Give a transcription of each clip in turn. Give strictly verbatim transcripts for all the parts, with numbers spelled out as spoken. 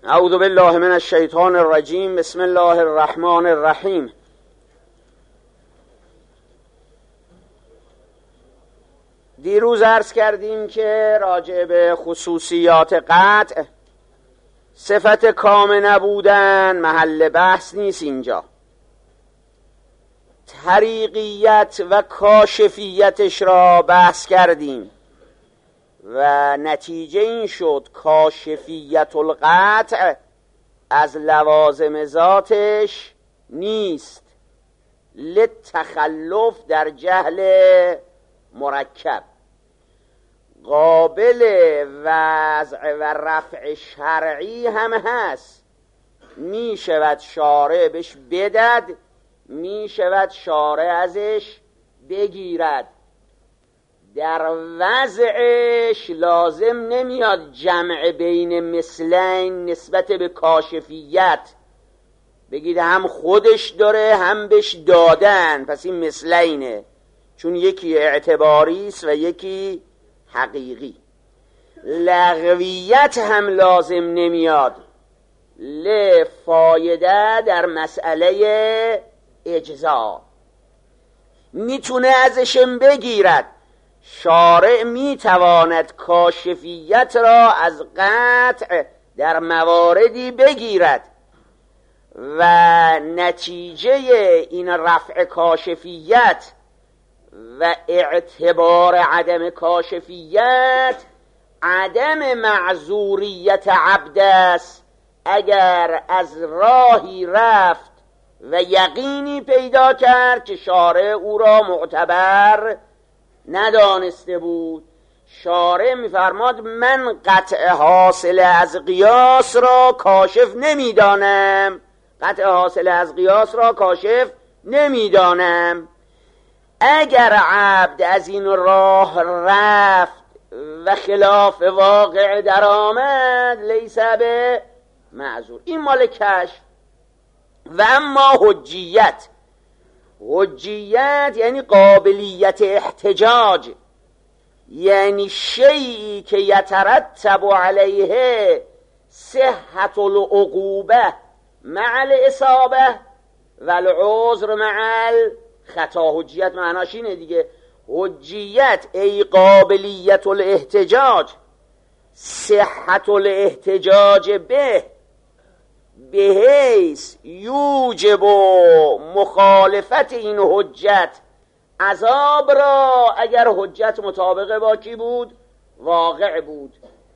اعوذ بالله من الشیطان الرجیم. بسم الله الرحمن الرحیم. دیروز عرض کردیم که راجع به خصوصیات قطع، صفت کام نبودن محل بحث نیست اینجا. طریقیت و کاشفیتش را بحث کردیم و نتیجه این شد کاشفیت القطع از لوازم ذاتش نیست، للتخلف در جهل مرکب، قابل وضع و رفع شرعی هم هست. می شود شارع بهش بدد، می شود شارع ازش بگیرد. در وضعش لازم نمیاد جمع بین مثلین نسبت به کاشفیت، بگید هم خودش داره هم بهش دادن، پس این مثلینه، چون یکی اعتباری است و یکی حقیقی. لغویت هم لازم نمیاد، لفایده در مسئله اجزا میتونه ازشم بگیرد. شارع میتواند کاشفیت را از قطع در مواردی بگیرد و نتیجه این رفع کاشفیت و اعتبار عدم کاشفیت عدم معذوریت عبد است. اگر از راهی رفت و یقینی پیدا کرد که شارع او را معتبر ندانسته بود، شارع می‌فرماد من قطع حاصل از قیاس را کاشف نمی‌دانم، قطع حاصل از قیاس را کاشف نمی‌دانم. اگر عبد از این راه رفت و خلاف واقع در آمد لیس به معذور. این مال کشف. و اما حجیت، حجیت یعنی قابلیت احتجاج، یعنی شیئی که یترتب علیه صحت العقوبه مع الاصابه و العذر مع الخطا. حجیت معناش اینه دیگه. حجیت ای قابلیت الاحتجاج، صحت الاحتجاج به بحیث یوجب مخالفت این حجت عذاب را، اگر حجت مطابق با کی بود؟ واقع بود.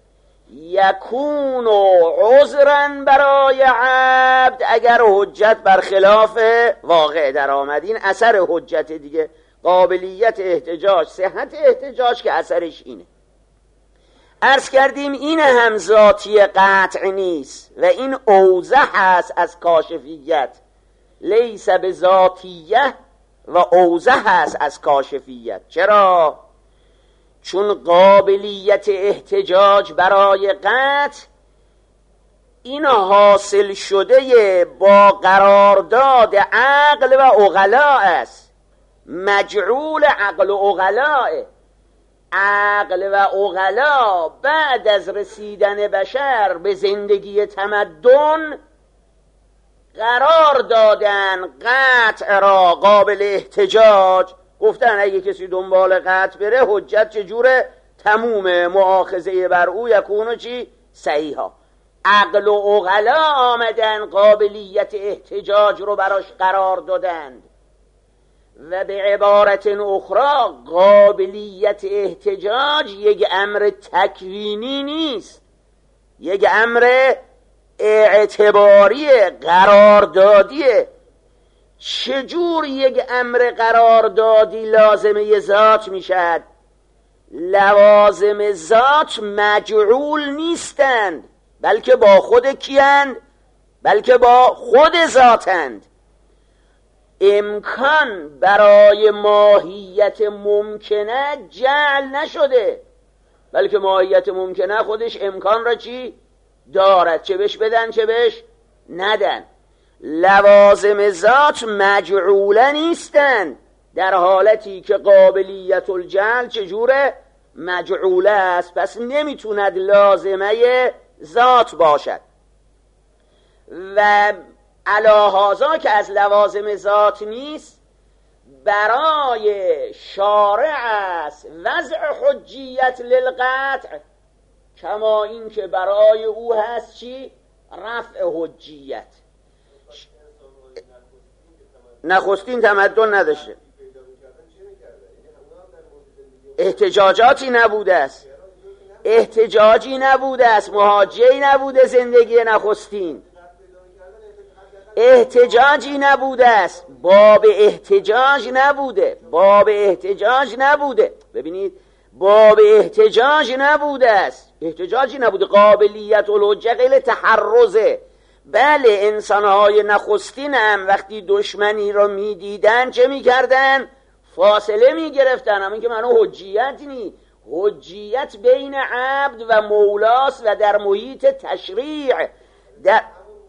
یکون عذرا برای عبد اگر حجت برخلاف واقع در آمد. این اثر حجت دیگه، قابلیت احتجاج، صحت احتجاج که اثرش اینه. عرض کردیم این هم ذاتی قطع نیست و این اوضح هست از کاشفیت، لیس به ذاتیه و اوضح هست از کاشفیت. چرا؟ چون قابلیت احتجاج برای قطع این حاصل شده با قرارداد عقل و عقلاء است، مجعول عقل و عقلاء. عقل و عقلا بعد از رسیدن بشر به زندگی تمدن قرار دادن قطع را قابل احتجاج. گفتن اگه کسی دنبال قطع بره حجت چجوره؟ تمومه، مؤاخذه بر او یکونو چی؟ صحیحا. عقل و عقلا آمدن قابلیت احتجاج رو براش قرار دادند. و به عبارت اخرى قابلیت احتجاج یک امر تکوینی نیست، یک امر اعتباری قراردادیه. چجور یک امر قراردادی لازمه ذات میشد؟ لوازم ذات مجعول نیستند، بلکه با خود کیند؟ بلکه با خود ذاتند. امکان برای ماهیت ممکنه جعل نشده، بلکه ماهیت ممکنه خودش امکان را چی؟ دارد، چه بهش بدن چه بهش ندن. لوازم ذات مجعوله نیستند، در حالتی که قابلیت الجعل چجوره؟ مجعوله است، پس نمیتوند لازمه ذات باشد. و علاهازا که از لوازم ذات نیست، برای شارع است وضع حجیت للقطع، کما این که برای او هست چی؟ رفع حجیت. نخستین تمدن نداشته، احتجاجاتی نبوده است، احتجاجی نبوده است، محاجی نبوده زندگی نخستین، احتجاجی نبوده است، باب احتجاج نبوده، باب احتجاج نبوده. ببینید باب احتجاج نبوده است، احتجاجی نبوده، قابلیت الحجه غیر تحرزه. بله انسانهای نخستین هم وقتی دشمنی را میدیدن چه میکردن؟ فاصله میگرفتن. اما این که معنی حجیت نی، حجیت بین عبد و مولاست و در محیط تشریع. در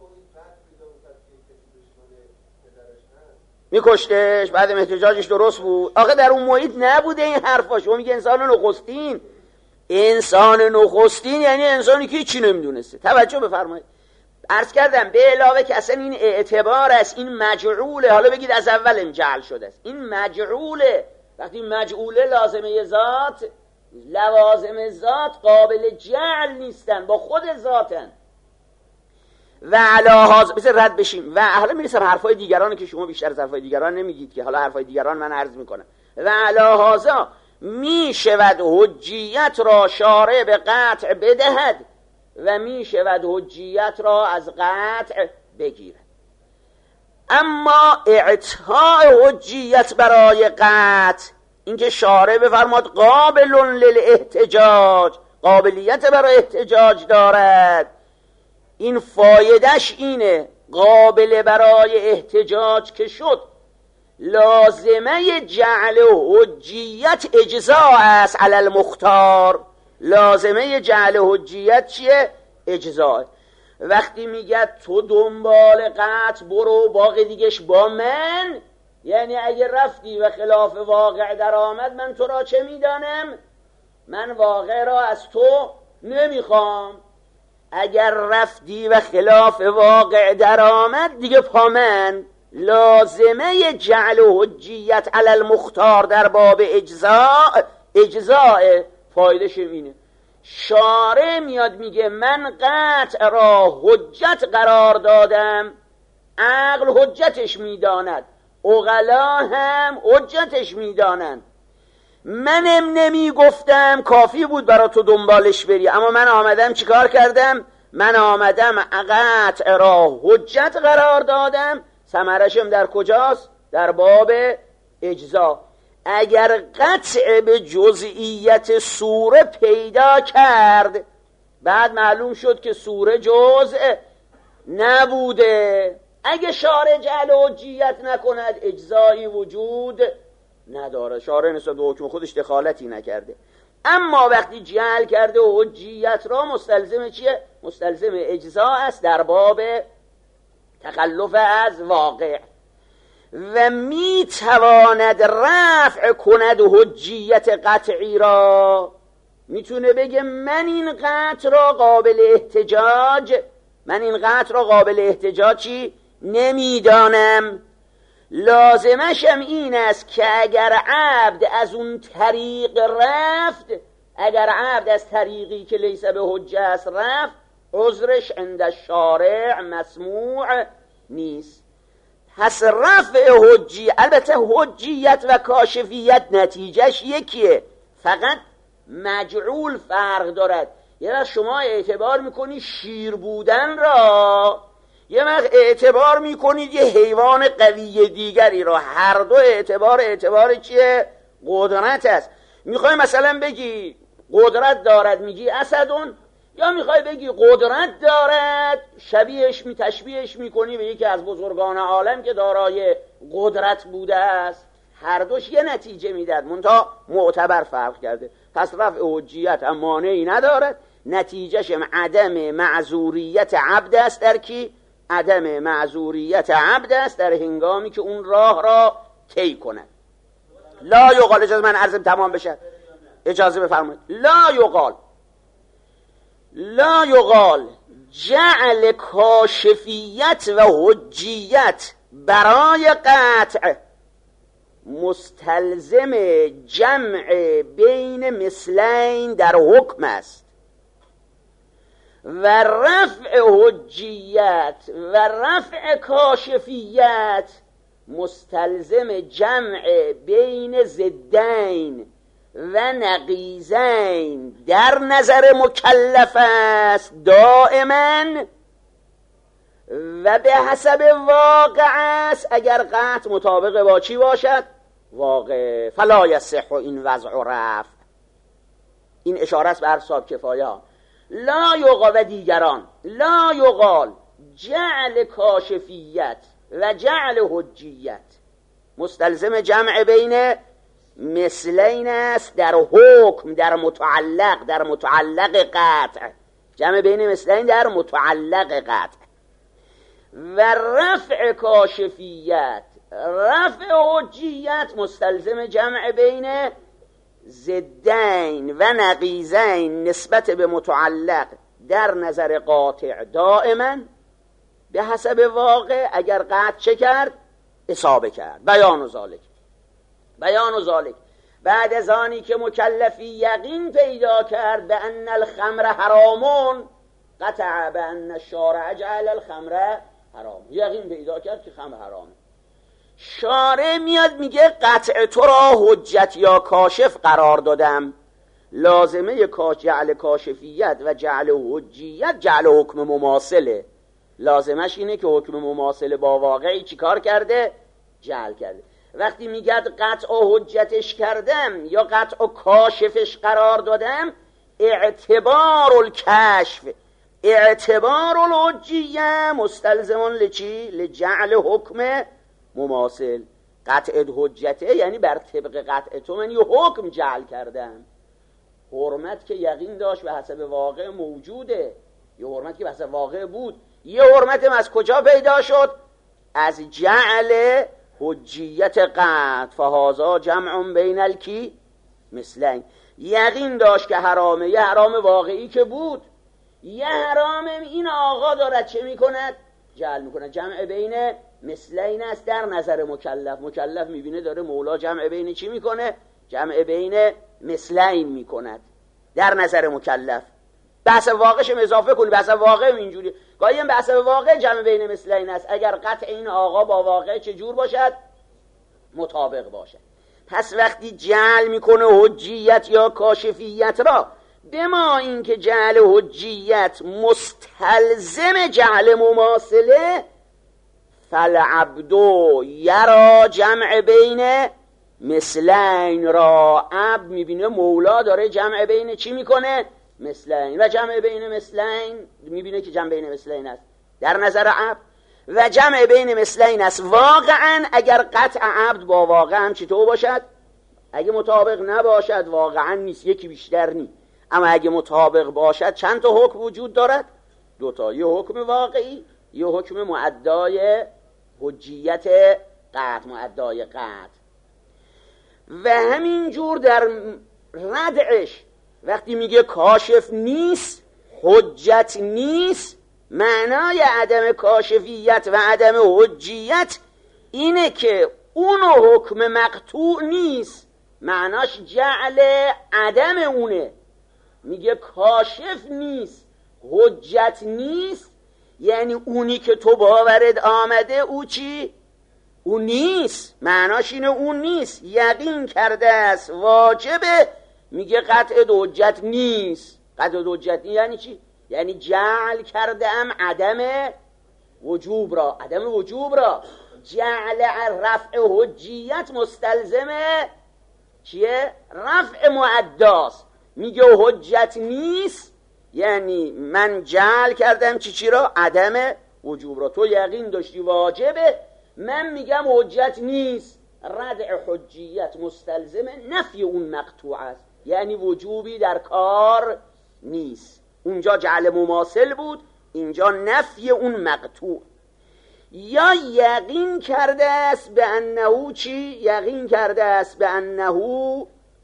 میکشتش بعد احتجاجش درست بود. آخه در اون محیط نبوده این حرفا. شما میگه انسان نخستین، انسان نخستین یعنی انسانی که چی نمیدونسته. توجه بفرمایید، عرض کردم به علاوه که اصلا این اعتبار است، این مجعوله. حالا بگید از اول جعل شده است، این مجعوله. وقتی مجعوله لازمه ذات، لوازم ذات قابل جعل نیستن، با خود ذاتن. و علاهاز بذار رد بشیم و حالا میرسم حرفای دیگران که شما بیشتر از حرفای دیگران نمیگید که حالا حرفای دیگران من عرض میکنم. و علاهازا میشود حجیت را شارع به قطع بدهد و میشود حجیت را از قطع بگیرد. اما اعطاء حجیت برای قطع، اینکه شارع بفرماد قابل للاحتجاج، قابلیت برای احتجاج دارد، این فایدهش اینه قابل برای احتجاج که شد، لازمه جعل حجیت اجزاء است علی المختار. لازمه جعل حجیت چیه؟ اجزاء. وقتی میگه تو دنبال قطع برو، باقی دیگهش با من، یعنی اگه رفتی و خلاف واقع در آمد من تو را چه میدانم؟ من واقع را از تو نمیخوام. اگر رفتی و خلاف واقع در آمد دیگه پا من. لازمه جعل حجیت علی المختار در باب اجزاء، اجزاء فایدهش اینه. شارع میاد میگه من قطع را حجت قرار دادم، عقل حجتش میداند، عقلا هم حجتش میدانند. منم نمی گفتم کافی بود برای تو دنبالش بری، اما من آمدم چیکار کردم؟ من آمدم قطع را حجت قرار دادم. ثمرشم در کجاست؟ در باب اجزا. اگر قطع به جزئیت سوره پیدا کرد، بعد معلوم شد که سوره جزء نبوده، اگه شارع جعل حجیت نکند اجزایی وجود نداره. شارع نسبت به حکم خودش دخالتی نکرده. اما وقتی جعل کرده حجیت را، مستلزم چیه؟ مستلزم اجزا است در باب تخلف از واقع. و می تواند رفع کند حجیت قطعی را. میتونه بگه من این قطع را قابل احتجاج، من این قطع را قابل احتجاجی نمیدانم. لازمشم این است که اگر عبد از اون طریق رفت، اگر عبد از طریقی که لیس به حجه است رفت، عذرش عند شارع مسموع نیست. پس رفع حجی، البته حجیت و کاشفیت نتیجهش یکیه، فقط مجعول فرق دارد. یه وقت شما اعتبار میکنی شیر بودن را، یه وقت اعتبار میکنید یه حیوان قوی دیگری را. هر دو اعتبار اعتبار چیه؟ قدرت است. میخوای مثلا بگی قدرت دارد میگی اسدون، یا میخوای بگی قدرت دارد شبیهش می تشبیهش میکنی به یکی از بزرگان عالم که دارای قدرت بوده است. هر دوش یه نتیجه میداد، منتها معتبر فرق کرده. پس رفع حجیت هم مانعی ندارد، نتیجهش عدم معذوریت عبد است. در کی؟ عدم معذوریت عبد است در هنگامی که اون راه را طی کند. لا یقال، اجازه من عرضم تمام بشه، اجازه بفرمایید. لا یقال لا یقال جعل کاشفیت و حجیت برای قطع مستلزم جمع بین مثلین در حکم است و رفع حجیت و رفع کاشفیت مستلزم جمع بین ضدین و نقیضین در نظر مکلف است دائما و به حسب واقع است اگر قطع مطابق با چی باشد؟ واقع. فلا یصح این وضع و رفع. این اشاره است بر اصحاب کفایه ها. لا یقال و دیگران لا یقال جعل کاشفیت و جعل حجیت مستلزم جمع بین مثلین است در حکم، در متعلق، در متعلق قطع. جمع بین مثلین در متعلق قطع و رفع کاشفیت رفع حجیت مستلزم جمع بین ضدین و نقیضین نسبت به متعلق در نظر قاطع دائما به حسب واقع اگر قطع چه کرد؟ اصابه کرد. بیان و ذالک بیان و ذالک بعد از آنی که مکلفی یقین پیدا کرد به ان الخمر حرامون قطع به ان الشارع جعل الخمر حرام. یقین پیدا کرد که خمر حرامه. شارع میاد میگه قطع تو را حجت یا کاشف قرار دادم. لازمه جعل کاشفیت و جعل حجیت جعل حکم مماثله. لازمش اینه که حکم مماثل با واقعی چی کار کرده؟ جعل کرده. وقتی میگد قطع و حجتش کردم یا قطع و کاشفش قرار دادم، اعتبار الکشف اعتبار الحجیه مستلزمان لچی؟ لجعل حکم مماثل. قطع حجته یعنی بر طبق قطع تو من یه حکم جعل کردم. حرمت که یقین داشت به حسب واقع موجوده، یه حرمت که به حسب واقع بود. یه حرمت از کجا پیدا شد؟ از جعل حجیت قطع. فهذا جمع بین الکی مثلین. یقین داشت که حرامه، یه حرام واقعی که بود، یه حرام این آقا دارد چه میکند؟ جعل میکند. جمع بین مثلین است در نظر مکلف. مکلف میبینه داره مولا جمع بین چی میکنه؟ جمع بین مثلین میکند در نظر مکلف. بحث واقعش اضافه کنی، بحث واقع اینجوری گاهی بحث واقع جمع بین مثلین است اگر قطع این آقا با واقع چه جور باشد؟ مطابق باشد. پس وقتی جعل میکنه حجیت یا کاشفیت را، بما اینکه جعل حجیت مستلزم جعل مماثله، فالعبدو یرا جمع بین مثلین را. عبد میبینه مولا داره جمع بین چی میکنه؟ مثلین. و جمع بین مثلین میبینه که جمع بین مثلین است در نظر عبد، و جمع بین مثلین است واقعا اگر قطع عبد با واقع هم چطور باشد؟ اگه مطابق نباشد واقعا نیست، یکی بیشتر نی. اما اگه مطابق باشد چند تا حکم وجود دارد؟ دوتا. یه حکم واقعی، یه حکم معدای حجیت قطع، معدای قطع. و همین جور در ردعش وقتی میگه کاشف نیست، حجت نیست، معنای عدم کاشفیت و عدم حجیت اینه که اون حکم مقطوع نیست، معناش جعل عدم اونه. میگه کاشف نیست، حجت نیست، یعنی اونی که تو باورد آمده او چی؟ اون نیست. معناش اینه اون نیست، یقین کرده است واجبه. میگه قطع حجت نیست. قطع حجت نیست یعنی چی؟ یعنی جعل کرده ام عدم وجوب را. عدم وجوب را جعل رفع حجیت مستلزمه چیه؟ رفع معداست. میگه حجت نیست یعنی من جعل کردم چی چی را؟ عدم وجوب را. تو یقین داشتی واجبه، من میگم حجت نیست. ردع حجیت مستلزم نفی اون مقطوع است، یعنی وجوبی در کار نیست. اونجا جعل مماثل بود، اینجا نفی اون مقطوع. یا یقین کرده است به انه چی؟ یقین کرده است به انه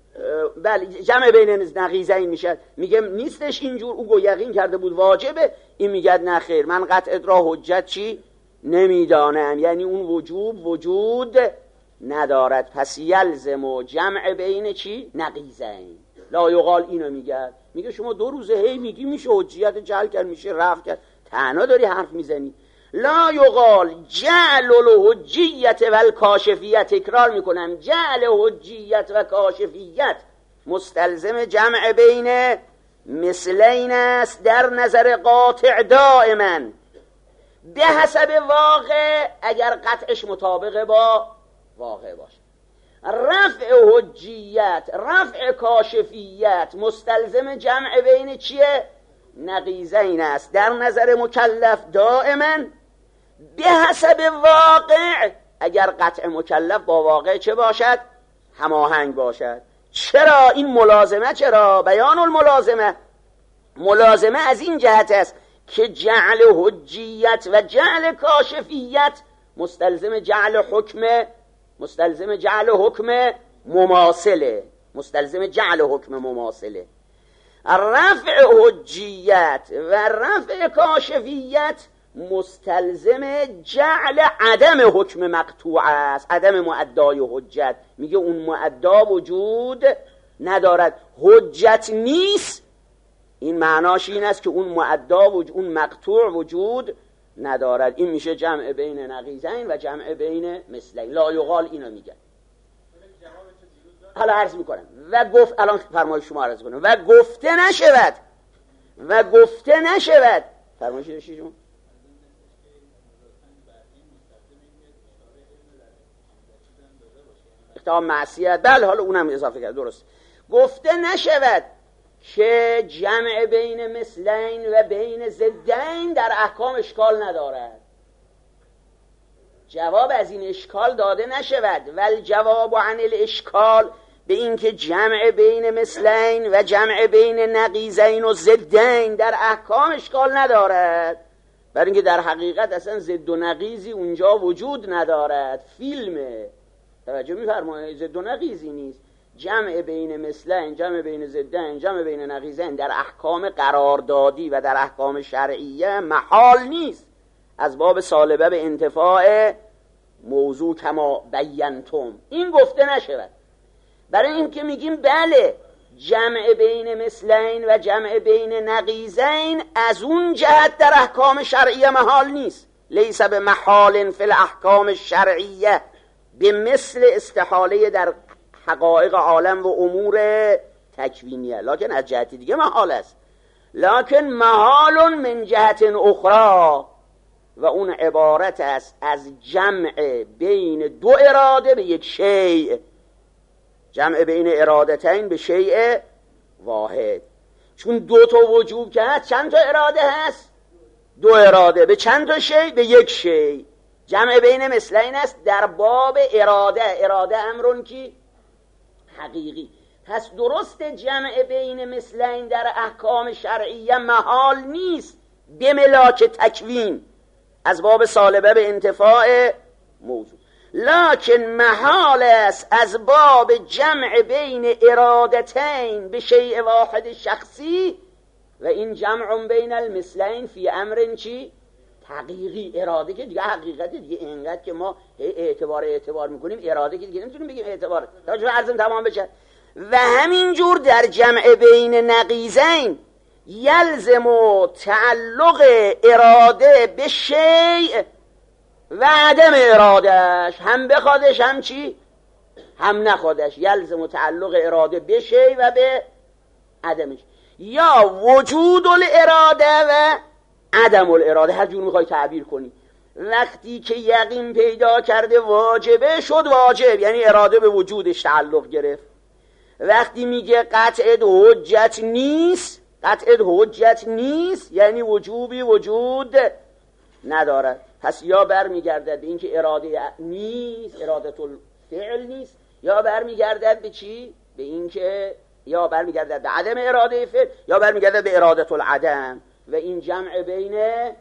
بله جمع بین نقیضین میشه. میگه نیستش اینجور، او گو یقین کرده بود واجبه، این میگه نه خیر من قطع را حجت چی نمیدانم، یعنی اون وجوب وجود ندارد. پس یلزم و جمع بین چی نقیضین. لا یقال اینو میگه میگه شما دو روزه هی میگی میشه حجیت جعل کرد میشه رفع کرد، تنها داری حرف میزنی. لا یقال جعل الحجیت و الکاشفیت، تکرار میکنم، جعل حجیت و کاشفیت مستلزم جمع بین مثلین است در نظر قاطع دائما به حسب واقع، اگر قطعش مطابق با واقع باشه. رفع حجیت رفع کاشفیت مستلزم جمع بین چیه نقیضین است در نظر مکلف دائما به حسب واقع، اگر قطع مکلف با واقع چه باشد هماهنگ باشد. چرا این ملازمه؟ چرا بیان الملازمه؟ ملازمه از این جهت است که جعل حجیت و جعل کاشفیت مستلزم جعل حکم مستلزم جعل حکم مماثله مستلزم جعل حکم مماثله. رفع حجیت و رفع کاشفیت مستلزم جعل عدم حکم مقطوع است، عدم مؤدای حجت. میگه اون مؤدا وجود ندارد، حجت نیست، این معناش این است که اون مؤدا وجود، اون مقطوع وجود ندارد. این میشه جمع بین نقیضین و جمع بین مثلین. لا یقال اینو میگه. حالا عرض میکنم و گفت، الان فرمایش شما عرض کنم، و گفته نشود و گفته نشود فرمایش داشتی شما اقتحام معصیت، بله حالا اونم اضافه کرد، درست. گفته نشود که جمع بین مثلین و بین ضدین در احکام اشکال ندارد. جواب از این اشکال داده نشود. ول جواب عن الاشکال، به این که جمع بین مثلین و جمع بین نقیضین و ضدین در احکام اشکال ندارد، برای اینکه در حقیقت اصلا ضد و نقیضی اونجا وجود ندارد. فیلمه، توجه می‌فرمایید، ضد و نقیضی نیست. جمع بین مثلین، جمع بین ضدین، جمع بین نقیضین در احکام قراردادی و در احکام شرعیه محال نیست، از باب سالبه به انتفاع موضوع کما بینتم. این گفته نشود. برای این که میگیم بله جمع بین مثلین و جمع بین نقیضین از اون جهت در احکام شرعیه محال نیست. لیس به محال فی الاحکام الشرعیه، به مثل استحاله در حقایق عالم و امور تکوینیه، لکن از جهت دیگه محال است. لکن محال من جهت اخرى، و اون عبارت است از جمع بین دو اراده به یک شیء، جمع بین ارادتین به شیء واحد. چون دو تا وجوب که هست چند تا اراده هست؟ دو اراده به چند تا شیء؟ به یک شیء. جمع بین مثلین است در باب اراده، اراده امرون کی حقیقی. پس درست جمع بین مثلین در احکام شرعیه محال نیست به ملاک تکوین، از باب سالبه به انتفاع موضوع، لکن محال است از باب جمع بین ارادتین به شیء واحد شخصی، و این جمع بین المثلین فی امر چی؟ حقیقی. اراده که دیگه حقیقت دیگه، اینقدر که ما اعتبار اعتبار میکنیم، اراده که دیگه نمیتونیم بگیم اعتبار. تا عرضم تمام بشه. و همین جور در جمع بین نقیضین یلزم و تعلق اراده به شیء و عدم ارادهش، هم بخوادش هم چی؟ هم نخوادش. یلزم و تعلق اراده به شیء و به عدمش، یا وجود الاراده و عدم الاراده، هر جور میخوای تعبیر کنی. وقتی که یقین پیدا کرده واجبه شد واجب، یعنی اراده به وجودش تعلق گرفت. وقتی میگه قطع حجت نیست، قطع حجت نیست یعنی وجوبی وجود ندارد. پس یا برمیگردد به اینکه اراده نیست، اراده الفعل نیست، یا برمیگردد به چی؟ به اینکه یا برمیگردد به عدم اراده فعل، یا برمیگردد به اراده العدم. و این جمع بین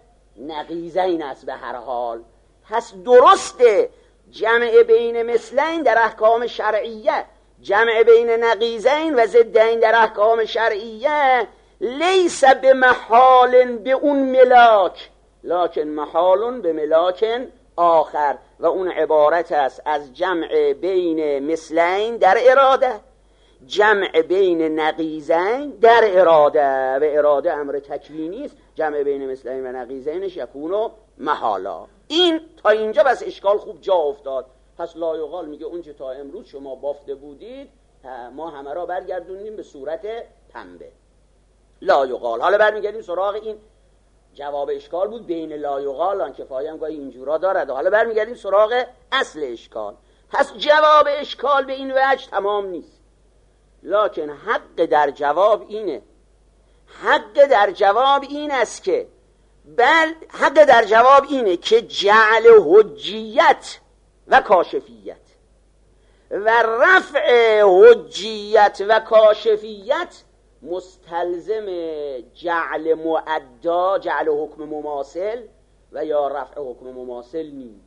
نقیضین است به هر حال. پس درسته جمع بین مثلین در احکام شرعیه جمع بین نقیضین و ضدین در احکام شرعیه لیس به محال به اون ملاک، لکن محال به ملاک آخر، و اون عبارت است از جمع بین مثلین در اراده، جمع بین نقیضین در اراده، و اراده امر تکوینی است، جمع بین مثلین و نقیضینش یکونو محالا. این تا اینجا بس اشکال خوب جا افتاد. پس لایقال میگه اون چه تا امروز شما بافته بودید ما همه را برگردونیم به صورت پنبه. لایقال. حالا برمیگردیم سراغ این جواب اشکال بود بین لایقال، آن کفایه هم گاهی اینجورا دارد. حالا برمیگردیم سراغ اصل اشکال. پس جواب اشکال به این وجه تمام نیست، لکن حق در جواب اینه، حق در جواب این است که بل حق در جواب اینه که جعل حجیت و کاشفیت و رفع حجیت و کاشفیت مستلزم جعل معدا، جعل حکم مماثل و یا رفع حکم مماثل نیست.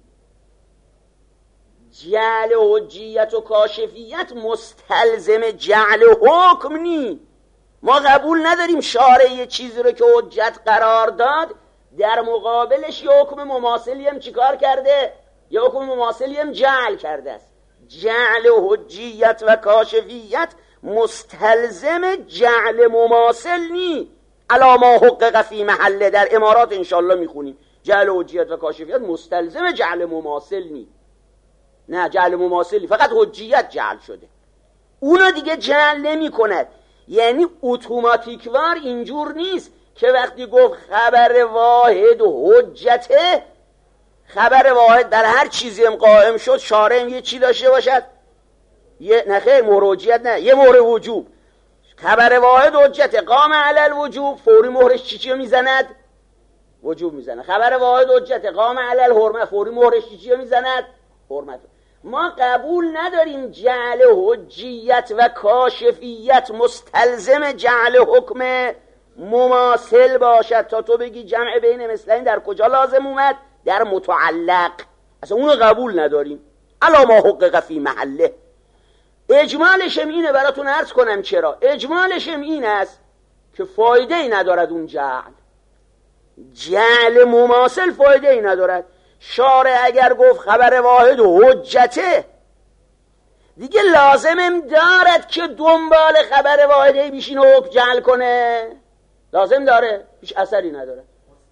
جعل حجیت و کاشفیت مستلزم جعل حکم نی. ما قبول نداریم شارع یه چیزی رو که حجت قرار داد در مقابلش یه حکم مماثلی هم چیکار کرده؟ یه حکم مماثلی هم جعل کرده است. جعل حجیت و کاشفیت مستلزم جعل مماثل نی. علی ما حقق فی محله، در امارات انشالله میخونیم جعل حجیت و کاشفیت مستلزم جعل مماثل نی. نه، جعل مماثلی فقط حجیت جعل شده، اونا دیگه جعل نمی کند. یعنی اتوماتیکوار اینجور نیست که وقتی گفت خبر واحد و حجته، خبر واحد در هر چیزی هم قائم شد شارع یه چی داشته باشد، یه نخیر مهر حجیت نه، یه مهر وجوب. خبر واحد حجت قام علی الوجوب، فوری مهرش چی چی میزند؟ وجوب میزنه. خبر واحد حجت قام علی الحرمه، فوری مهرش چی چی میزند؟ حرمت. ما قبول نداریم جعل حجیت و کاشفیت مستلزم جعل حکم مماثل باشد تا تو بگی جمع بین مثلین در کجا لازم اومد؟ در متعلق. اصلا اونو قبول نداریم. الا ما حقق فی محله. اجمالشم اینه، براتون عرض کنم چرا. اجمالشم این است که فایده ای ندارد اون جعل. جعل مماثل فایده ای ندارد. شارع اگر گفت خبر واحد و حجته، دیگه لازمم دارد که دنبال خبر واحده بیشین و حکم جعل کنه؟ لازم داره؟ هیچ اثری نداره.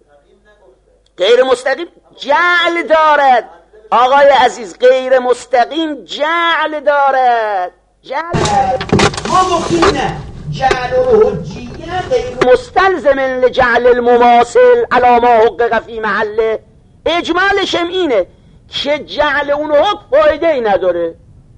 غیر مستقیم جعل دارد آقای عزیز، غیر مستقیم جعل دارد. جعل ما گفتیم نه، جعل و حجیه غیر مستلزم لجعل المماثل علی ما حقق فی محله. اجمالشم اینه که جعل اون حکم فایده ای نداره،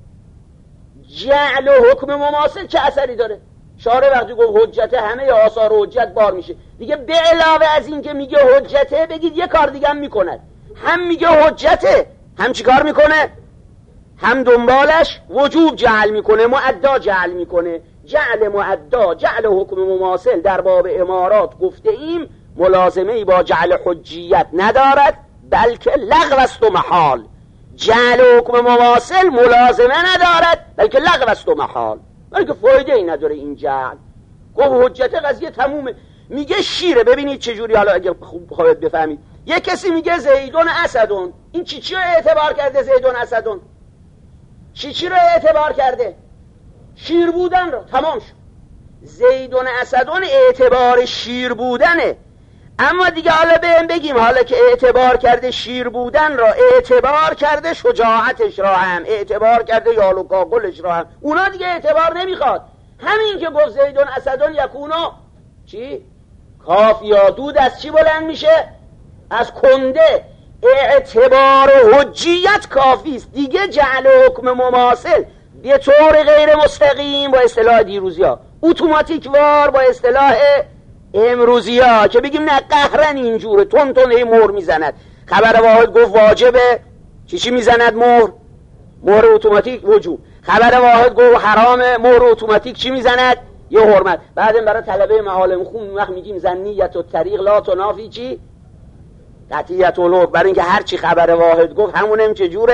جعل حکم مماثل چه اثری داره؟ شارع وقتی گفت حجته همه آثار حجت بار میشه دیگه. به علاوه از این که میگه حجته، بگید یه کار دیگه هم میکند، هم میگه حجته، هم چی کار میکنه؟ هم دنبالش وجوب جعل میکنه، معدا جعل میکنه. جعل معدا، جعل حکم مماثل در باب امارات گفته ایم ملازمه ای با جعل حجیت ندارد، بلکه لغو است و محال. جعل حکم مماثل ملازمه ندارد بلکه لغو است و محال، بلکه فایده ای نداره این جعل. گفت حجت قضیه تمومه. میگه شیره. ببینید چجوری، حالا اگه خوب بخواید بفهمید. یه کسی میگه زیدون اسدون، این چی چی رو اعتبار کرده؟ زیدون اسدون چی چی رو اعتبار کرده؟ شیر بودن رو. تمام شد. زیدون اسدون اعتبار شیر بودنه. اما دیگه حالا بهم بگیم، حالا که اعتبار کرده شیر بودن را، اعتبار کرده شجاعتش را هم، اعتبار کرده یال و کاغلش را هم، اونا دیگه اعتبار نمیخواد. همین که گفت زیدون اسدون یکونو چی؟ کاف یا دود از چی بلند میشه؟ از کنده. اعتبار حجیت کافی است دیگه. جعل حکم مماثل به طور غیر مستقیم با اصطلاح دیروزی ها، اتوماتیک وار با اصطلاح امروزی ها که بگیم نه قهرن اینجوره، تون تون هی مهر میزند. خبر واحد گفت واجبه، چی چی میزند؟ مهر. مهر اتوماتیک وجوب. خبر واحد گفت حرام، مهر اتوماتیک چی میزند؟ یه حرمت. بعدم برای طلبه معالم خون وقت میگیم زنیت و طریق لا تنافی چی؟ قطعیت و لوک. برای اینکه هر چی خبر واحد گفت همونم چجوره؟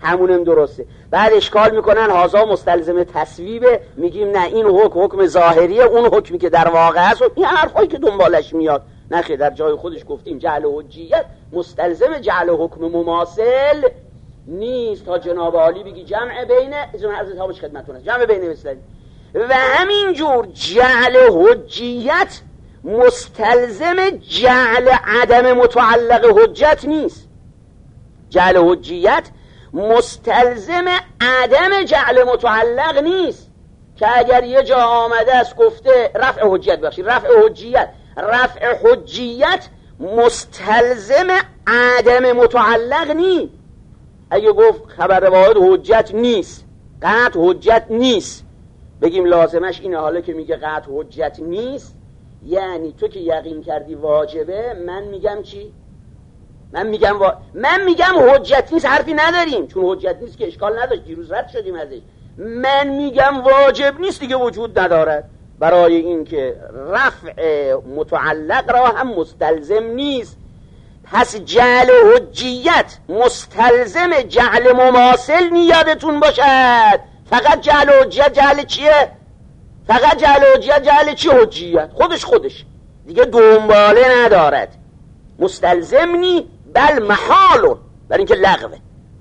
همونم درسته. بعد اشکال میکنن هازا مستلزم تصویبه، میگیم نه این حکم حکم ظاهریه، اون حکمی که در واقع هست این حرفایی که دنبالش میاد. نخیر، در جای خودش گفتیم جعل حجیت مستلزم جعل حکم مماثل نیست تا جناب عالی بگی جمع بین اجازه حضرت ها باش خدمتتون است جمع بین مثلین. و همینجور جعل حجیت مستلزم جعل عدم متعلق حجت نیست. جعل حجیت مستلزم عدم جعل متعلق نیست که اگر یه جا آمده است گفته رفع حجیت بخشی رفع حجیت رفع حجیت مستلزم عدم متعلق نیست. اگه گفت خبر واحد حجت نیست، قطع حجت نیست، بگیم لازمش اینه. حالا که میگه قطع حجت نیست یعنی تو که یقین کردی واجبه، من میگم چی؟ من میگم وا... من میگم حجت نیست، حرفی نداریم چون حجت نیست که اشکال نداشت، دیروز رد شدیم ازش. من میگم واجب نیست دیگه، وجود ندارد، برای این که رفع متعلق را هم مستلزم نیست. پس جعل حجیت مستلزم جعل مماثل نیادتون باشد. فقط جعل حجیت جعل چیه؟ فقط جعل حجیت جعل چی؟ حجیت خودش خودش دیگه دنباله ندارد، مستلزم نی بل محالون، برای اینکه لغوه.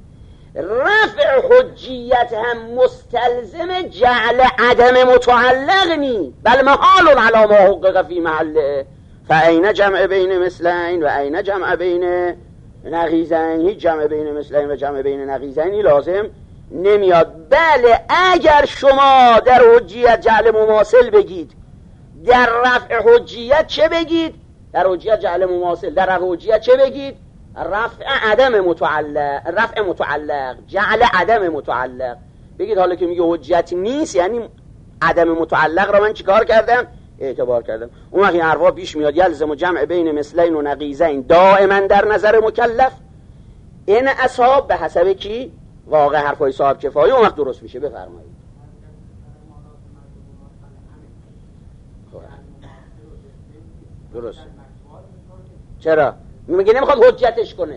رفع حجیت هم مستلزم جعل عدم متعلق نی بل محالون علی ما حقق فی محله. فاین جمع بین مثلین و این جمع بین نقیضین. هیچ جمع بین مثلین و جمع بین نقیضینی لازم نمیاد. بله اگر شما در حجیت جعل مماثل بگید، در رفع حجیت چه بگید؟ در حجیت جعل مماثل، در رفع حجیت چه بگید؟ رفع عدم متعلق، رفع متعلق، جعل عدم متعلق بگید. حالا که میگه حجت نیست یعنی عدم متعلق را من چیکار کردم؟ اعتبار کردم. اون وقت این حرفا پیش میاد یلزم جمع بین مثلین و نقیضین دائما در نظر مکلف. این اصحاب به حسب کی؟ واقع حرفای صاحب کفایه اون وقت درست میشه. بفرمایید. درست. چرا؟ میگه نمیخواد حجتش کنه.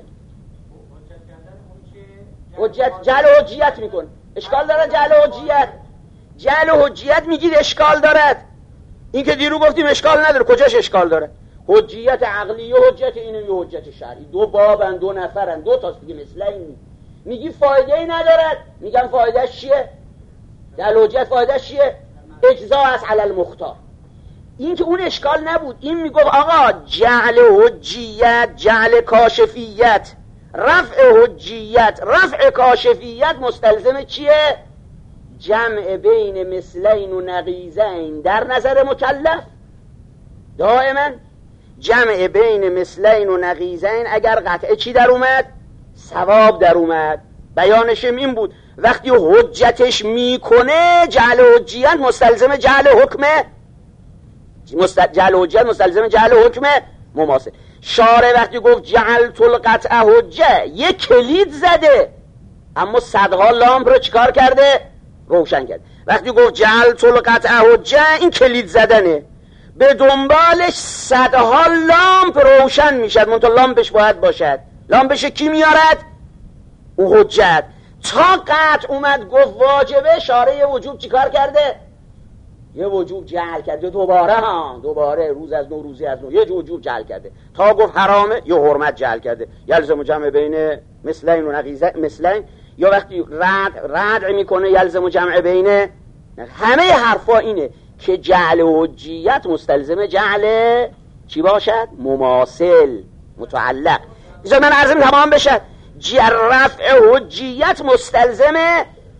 حجت جعل حجیت میکنه. اشکال داره جعل حجیت. جعل حجیت میگید اشکال دارد. این که دیرو گفتیم اشکال نداره. کجاش اشکال داره؟ حجیت عقلی و حجت اینو یه حجت شرعی. دو بابن، دو نفرن، دو تاست دیگه مثل این. میگی فایده ای ندارد. میگم فایدهش چیه؟ جعل حجیت فایدهش چیه؟ اجزا است علی المختار. این که اون اشکال نبود. این میگفت آقا جعل حجیت جعل کاشفیت، رفع حجیت رفع کاشفیت مستلزم چیه؟ جمع بین مثلین و نقیضین در نظر مکلف. دائما جمع بین مثلین و نقیضین اگر قطعه چی در اومد؟ ثواب در اومد. بیانشم این بود وقتی حجتش میکنه جعل حجیت مستلزم جعل حکمه، مست... جعل حجت مستلزم جعل حکم مماثل. شارع وقتی گفت جعلت القطع حجه یک کلید زده اما صدها لامپ رو چیکار کرده؟ روشن کرد. وقتی گفت جعلت القطع حجه این کلید زدنه، به دنبالش صدها لامپ روشن میشد، منتها لامپش باید باشد. لامپش کی میارد؟ اون حجت. تا قطع اومد گفت واجبه، شارع وجوب چیکار کرده؟ یه وجوب جعل کرده. دوباره ها دوباره روز از نو روزی از نو یه وجوب جعل کرده. تا گفت حرامه یه حرمت جعل کرده. یلزم جمع بین مثلین و نقیضین مثلین. یا وقتی رد رد میکنه یلزم جمع بین. همه حرفا اینه که جعل حجیت مستلزم جعل چی باشد؟ مماثل، متعلق. اینجا من عرضم تمام بشه. رفع حجیت مستلزم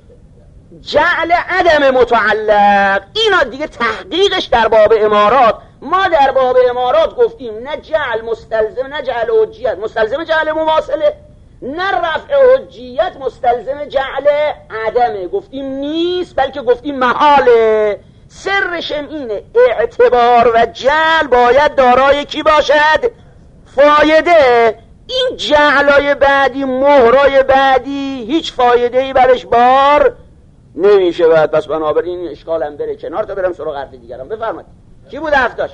جعل عدم متعلق. اینا دیگه تحقیقش در باب امارات. ما در باب امارات گفتیم نه جعل مستلزم، نه جعل حجیت مستلزم جعل مماثله، نه رفع حجیت مستلزم جعل عدمه. گفتیم نیست، بلکه گفتیم محاله. سرشم اینه اعتبار و جعل باید دارای کی باشد؟ فایده. این جعلای بعدی، مهرای بعدی هیچ فایده ای برش بار نمیشه. باید پس بنابراین این اشکالم بره کنار تا برم سراغ حرف دیگرم. بفرمایید. کی بود هفتاش؟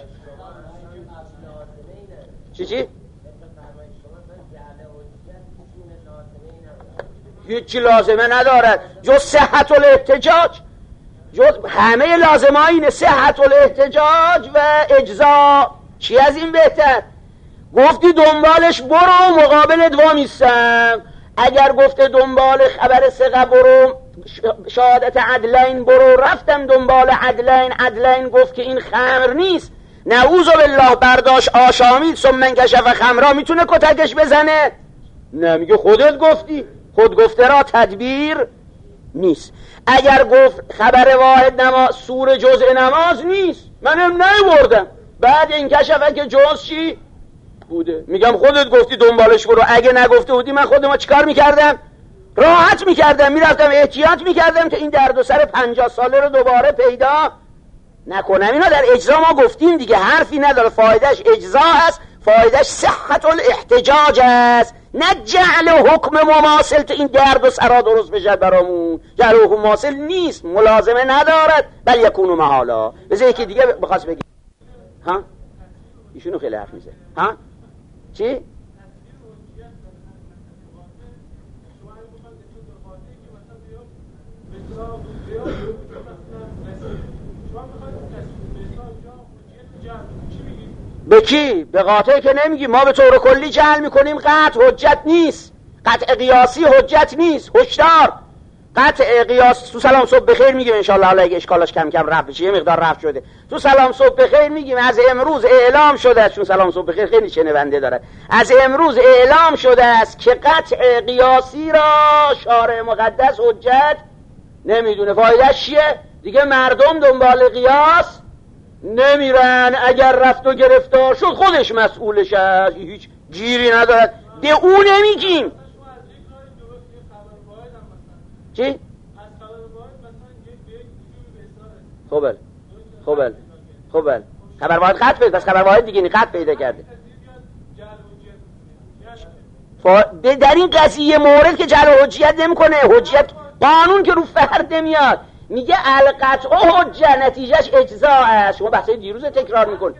چی چی؟ هیچی لازمه ندارد جز صحت الاحتجاج. جز همه لازمه ها اینه، صحت الاحتجاج و اجزا. چی از این بهتر؟ گفتی دنبالش برو، مقابلت وامیستم. اگر گفته دنبال خبر ثقه برو، شهادت عدلین برو، رفتم دنبال عدلین، عدلین گفت که این خمر نیست، نعوذ بالله، برداشت آشامید ثم انکشف خمرا، میتونه کتکش بزنه؟ نه، میگه خودت گفتی، خود گفته را تدبیر نیست. اگر گفت خبر واحد نماز سور جزء نماز نیست، منم نمیبردم، بعد انکشفه که جز چی بوده، میگم خودت گفتی دنبالش برو. اگه نگفته بودی من خودم چیکار میکردم؟ راحت میکردم، میرفتم احتیاط میکردم که این درد و سر پنجاه ساله رو دوباره پیدا نکنم. اینا در اجزا ما گفتیم دیگه، حرفی نداره، فایدهش اجزا است، فایدهش صحت الاحتجاج است، نه جعل حکم مماثل تو این درد و سرا درست بشه برامون. جعل حکم مماثل نیست، ملازمه ندارد، بل یکونو محالا. بذار یکی دیگه بخواست بگی. ها ایشونو خیلی حرف میزه. ها چی؟ به کی؟ به قاطع که نمیگی، ما به طور کلی جعل میکنیم، قطع حجت نیست، قطع قیاسی حجت نیست. هشدار، قطع قیاس تو سلام صبح بخیر میگیم انشالله، حالا اگه اشکالش کم کم رفت بشه، یه مقدار رفت شده، تو سلام صبح بخیر میگیم از امروز اعلام شده است، چون سلام صبح بخیر خیلی شنونده داره، از امروز اعلام شده است که قطع قیاسی را شارع مقدس حجت نمیدونه. فایدهش چیه؟ دیگه مردم دنبال قیاس نمیرن، اگر رفت و گرفتار شد خودش مسئولش است، هیچ گیری ندارد، به او نمیگیم. چی؟ خوبه خوبه خوبه خبر واحد قطع پیدا، پس خبر واحد دیگه قطع پیدا کرده. در این قضیه مورد که جعل حجیت نمیکنه، حجیت قانون که رو فرد میاد، میگه القطع حجت نتیجهش اجزا است. شما بحثای دیروز تکرار میکن.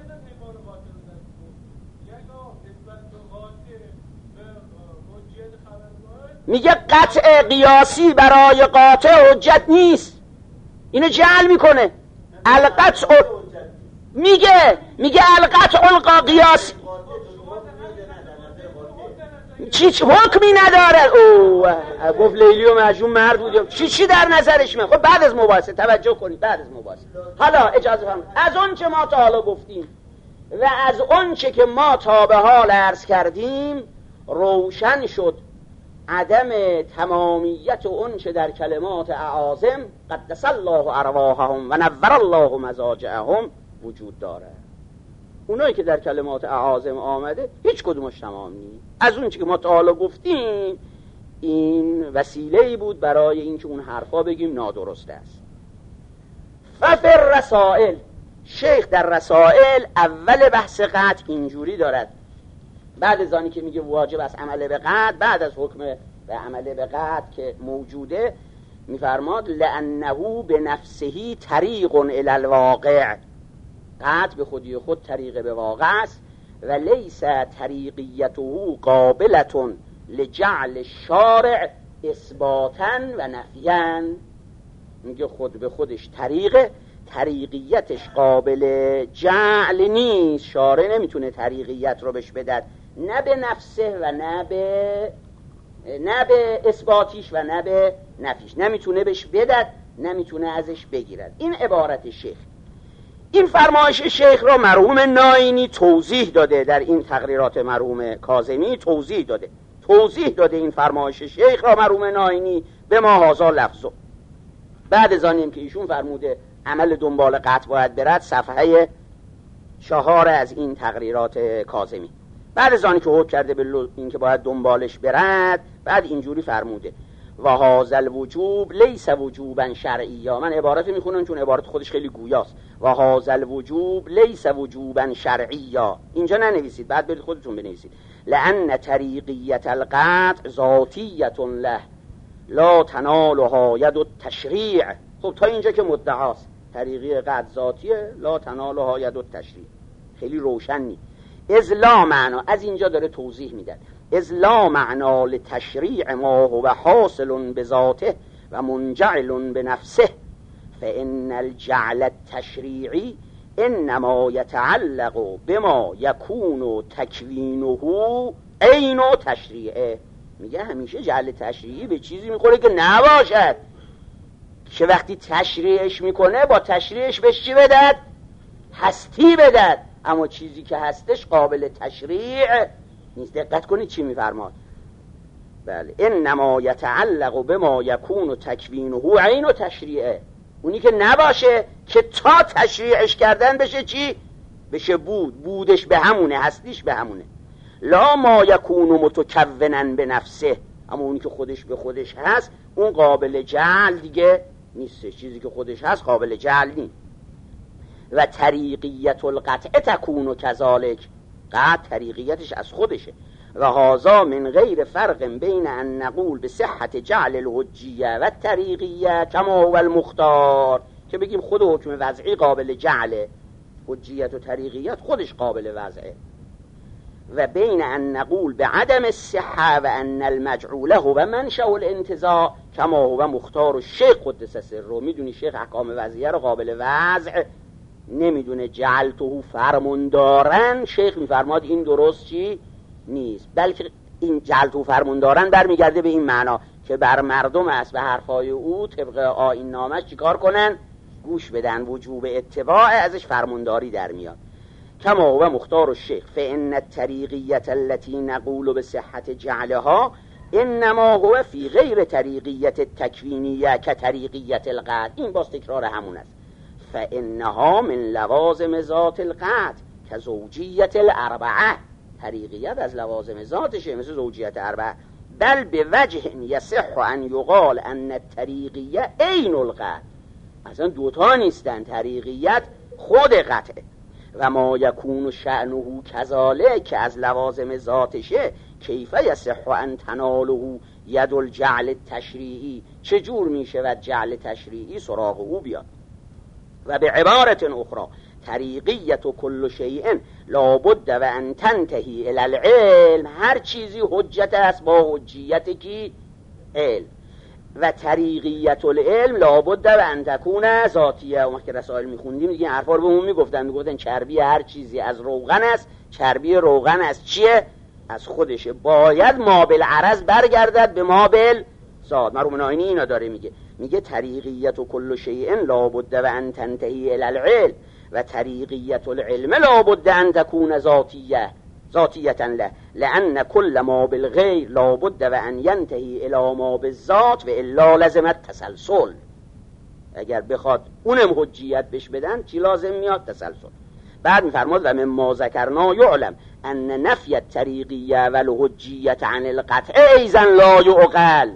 میگه قطع قیاسی برای قاطع حجت نیست، اینو جعل میکنه. القطع میگه میگه القطع قیاسی چی حکمی نداره. اوه گفت لیلی و مجنون مرد بود، چی چی در نظرش من. خب بعد از مباحثه توجه کنید، بعد از مباحثه. حالا اجازه فرمایید، از اون چه ما تا حالا گفتیم و از اون چه که ما تا به حال عرض کردیم روشن شد عدم تمامیت اون چه در کلمات اعاظم قدس الله ارواحهم و نور الله مضاجعهم وجود داره. اونایی که در کلمات اعاظم آمده هیچ کدومش تمام نیست. از اون چه که ما تا حالا گفتیم این وسیله‌ای بود برای اینکه اون حرفا بگیم نادرست است. ففر رسائل، شیخ در رسائل اول بحث قطع اینجوری دارد، بعد از آنی که میگه واجب است عمل به قطع، بعد از حکم به عمل به قطع که موجوده میفرماد لانه به نفسه طریق الی الواقع، قطع به خودی خود طریق به واقع است و لیس طریقیته قابلة لجعل الشارع اثباتا و نفیا. میگه خود به خودش طریقه، طریقیتش قابل جعل نیست، شارع نمیتونه طریقیت رو بهش بدد، نه به نفسه و نه به نه به اثباتیش و نه به نفیش، نمیتونه بهش بدد، نمیتونه ازش بگیرد. این عبارت شیخ. این فرمایش شیخ را مرحوم ناینی توضیح داده، در این تقریرات مرحوم کاظمی توضیح داده توضیح داده این فرمایش شیخ را مرحوم ناینی به ما هذا لفظو. بعد از آنیم که ایشون فرموده عمل دنبال قطع باید برد، صفحه چهار از این تقریرات کاظمی، بعد از آنی که حکم کرده به این که باید دنبالش برد، بعد اینجوری فرموده و هذا الوجوب لیس وجوبا شرعیا. من عبارت میخونم چون عبارت خودش خیلی گویاست. و هذا الوجوب لیس وجوبا شرعیا، اینجا ننویسید، بعد برید خودتون بنویسید. لان طریقیت القطع ذاتیه له لا تنالها ید التشریع. خب تا اینجا که مدعاست طریقی قطع ذاتیه، لا تنالها ید التشریع، خیلی روشن نیست. از لا معنا، از اینجا داره توضیح میده. اذ لا معنا لتشریع ما هو حاصل بذاته و منجعل بنفسه فإن الجعل التشریعی انما یتعلق بما یکون تکوینه عین تشریعه. میگه همیشه جعل تشریعی به چیزی میخوره که نباشد، که وقتی تشریعش میکنه با تشریعش بهش چی بدد؟ هستی بدد، اما چیزی که هستش قابل تشریع نیست. دقت کنید چی میفرماد. بله، انما یتعلق بما یکون تکوینه عین تشریعه، اونی که نباشه که تا تشریعش کردن بشه چی؟ بشه بود، بودش به همونه، هستیش به همونه. لا ما یکون متکونا به نفسه، اما اونی که خودش به خودش هست اون قابل جعل دیگه نیست. چیزی که خودش هست قابل جعل نیست. و طریقیت القطع تکون کذالک، قطع طریقیتش از خودشه. و هذا من غیر فرق بین ان نقول به صحت جعل الحجیه و طریقیه کما هو المختار، که بگیم خود حکم وضعی قابل جعله، حجیت و طریقیت خودش قابل وضعه. و بین ان نقول به عدم الصحه و ان المجعول هو منشأ الانتزاع کما هو مختار الشیخ قدس سره. میدونی شیخ احکام وضعیه رو قابل وضع نمیدونه، جعلته فرماندارن. شیخ میفرماد این درست چی نیست، بلکه این جعلته فرماندارن برمیگرده به این معنا که بر مردم است به حرفای او طبق آیین نامش چیکار کنن؟ گوش بدن. وجوب اتباع ازش فرمانداری در میاد. کما هو مختار الشیخ فان الطریقیه التي نقول بصحت جعلها انما هو فی غیر طریقیت التکوینیه کطریقیت القطع. این باز تکرار همون است. فانها من لوازم ذات القطع کزوجیت الاربعه. طریقیت از لوازم ذاتشه مثل زوجیت اربعه. بل به وجه یصح ان یقال ان الطریقیه عین القطع. اصلا دوتا نیستن، طریقیت خود قطعه. و ما یکون شأنه کذالک، که از لوازم ذاتشه. کیف یصح ان تناله ید الجعل التشریعی، چجور میشه و جعل تشریعی سراغ او بیاد. و به عبارت اخرى طریقیت و کل شیء لابد و ان تنتهی الی العلم، هر چیزی حجت است با حجیت کی؟ علم. و طریقیت العلم لابد و ان تکون ذاتیه. اون که رسائل میخوندیم دیگه حرفا رو بهمون میگفتن، میگفتن چربی هر چیزی از روغن است، چربی روغن از چیه؟ از خودشه. باید ما بالعرض برگردد به ما بالذات. مرحوم ناینی اینا داره میگه، میگه طریقیت و کل شیء لابد و ان تنتهی الی العلم و طریقیت العلم لابد ان تکون ذاتیه ذاتیتا له لان کل ما بالغیر لابد و ان ینتهی الی ما بالذات و الا لازم التسلسل. اگر بخواد اونم حجیت بش بدن چی لازم میاد؟ تسلسل. بعد میفرماد و مما ذکرنا یعلم ان نفی الطریقیه و الحجیت عن القطع ایضا لا یعقل.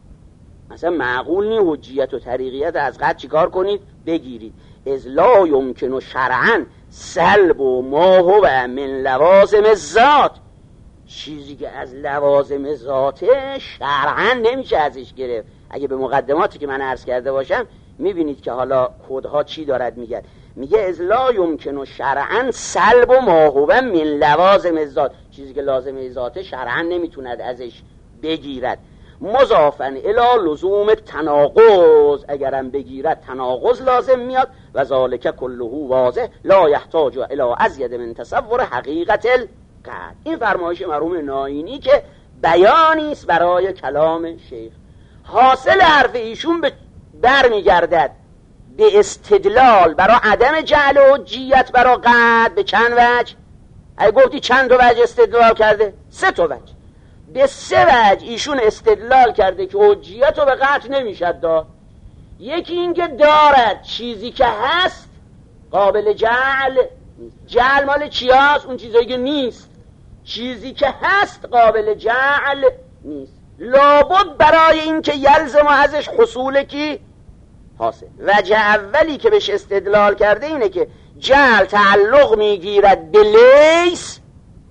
مثلا معقول نی حجیت و طریقیت از قطع چیکار کنید؟ بگیرید. اذ لا یمکن شرعا سلب و ما هو من لوازم الذات، چیزی که از لوازم ذاته شرعا نمیشه ازش گرفت. اگه به مقدماتی که من عرض کرده باشم میبینید که حالا کدها چی دارد میگه. میگه اذ لا یمکن شرعا سلب و ما هو من لوازم الذات، چیزی که لازم ذاته شرعا نمیتوند ازش بگیرد. مضافاً الی لزوم تناقض، اگرم بگیرد تناقض لازم میاد. و ذالک کله واضح لا یحتاج الی ازید من تصور حقیقت القطع. این فرمایش مرحوم ناینی که بیانی است برای کلام شیخ. حاصل حرف ایشون به برمیگردد به استدلال برای عدم جعل حجیت برای قطع به چند وجه. اگه گفتی چند وجه استدلال کرده؟ سه تا وجه. به سه وجه ایشون استدلال کرده که حجیت رو به قطع نمیشد داد. یکی این که دارد چیزی که هست قابل جعل. جعل مال چی هست؟ اون چیزایی که نیست. چیزی که هست قابل جعل نیست. لابد برای این که یلزم ازش حصول کی حاصل. وجه اولی که بهش استدلال کرده اینه که جعل تعلق میگیرد به لیس،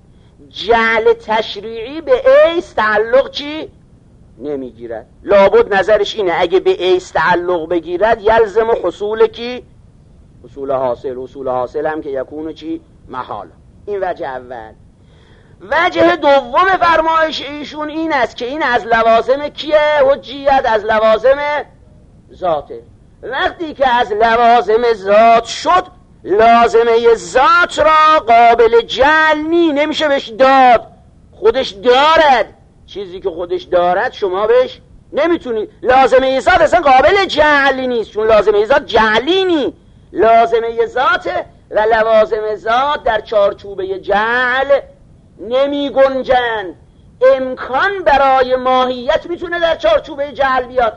جعل تشریعی به ایس تعلق چی؟ نمیگیرد. لابد نظرش اینه اگه به ایس تعلق بگیرد یلزم حصول کی؟ حصول حاصل. حصول حاصل هم که یکونو چی؟ محال. این وجه اول. وجه دوم فرمایش ایشون این است که این از لوازم کیه؟ حجیت از لوازم ذاته. وقتی که از لوازم ذات شد، لازمه ذات را قابل جعل نی، نمیشه بهش داد، خودش دارد. چیزی که خودش دارد شما بهش نمیتونی. لازمه ذات اصلا قابل جعلی نیست، چون لازمه ذات جعلی نی، لازمه ذات و لوازم ذات در چارچوبه جعل نمی گنجند. امکان برای ماهیت میتونه در چارچوبه جعل بیاد،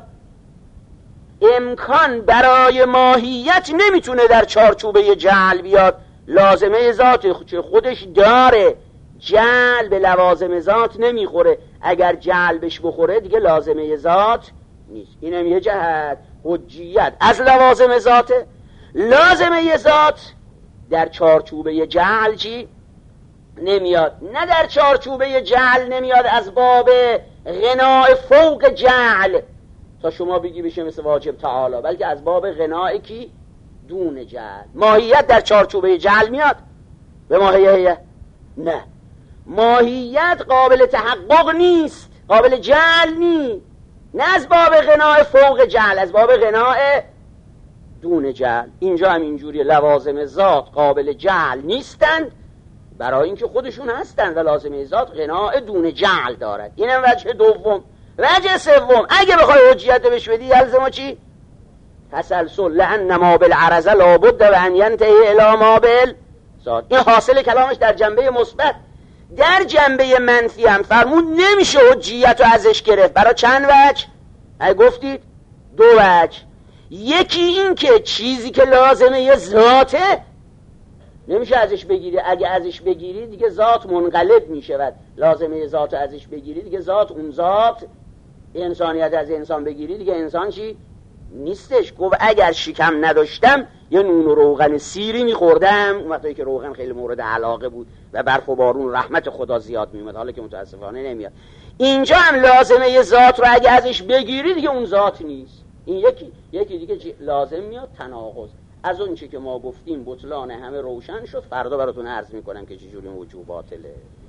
امکان برای ماهیت نمیتونه در چارچوبه جعل بیاد. لازمه ذات چه خودش داره، جعل به لوازم ذات نمیخوره. اگر جعل بهش بخوره دیگه لازمه ذات نیست. اینم یه جهت. حجیت از لوازم ذاته. لازمه ذات در چارچوبه جعل چی؟ نمیاد. نه در چارچوبه جعل نمیاد از باب غناء فوق جعل تا شما بگی بشه مثل واجب تعالی، بلکه از باب غناء کی؟ دون جعل. ماهیت در چارچوبه جعل میاد به ماهیت؟ نه، ماهیت قابل تحقق نیست، قابل جعل نیست. نه از باب غناء فوق جعل، از باب غناء دون جعل. اینجا هم اینجوری، لوازم ذات قابل جعل نیستند برای اینکه خودشون هستند و لازمه ذات غناء دون جعل دارد. اینم وجه دوم. وجه سوم، اگه بخوای حجیت بهش بدی یلزم چی؟ تسلسل، لأن ما بالعرض لابد و ان ینتهی الی ما بالذات. این حاصل کلامش در جنبه مثبت. در جنبه منفی هم فرمود نمیشه حجیت رو ازش گرفت. برای چند وجه؟ اگه گفتید دو وجه. یکی این که چیزی که لازمه ذاته نمیشه ازش بگیری. اگه ازش بگیری دیگه ذات منقلب میشه و لازمه ذات ازش بگیری دیگه ذات اون ذات. انسانیت از انسان بگیری دیگه انسان چی؟ نیستش. گفت اگر شکم نداشتم یه نون و روغن سیری میخوردم، اون وقتی که روغن خیلی مورد علاقه بود و برف و بارون رحمت خدا زیاد میومد، حالا که متاسفانه نمیاد. اینجا هم لازمه ذات رو اگه ازش بگیری دیگه اون ذات نیست. این یکی یکی دیگه لازم میاد تناقض. از اون چی که ما گفتیم بطلان همه روشن شد. فردا براتون عرض میکنم که چجوری وجوه باطله.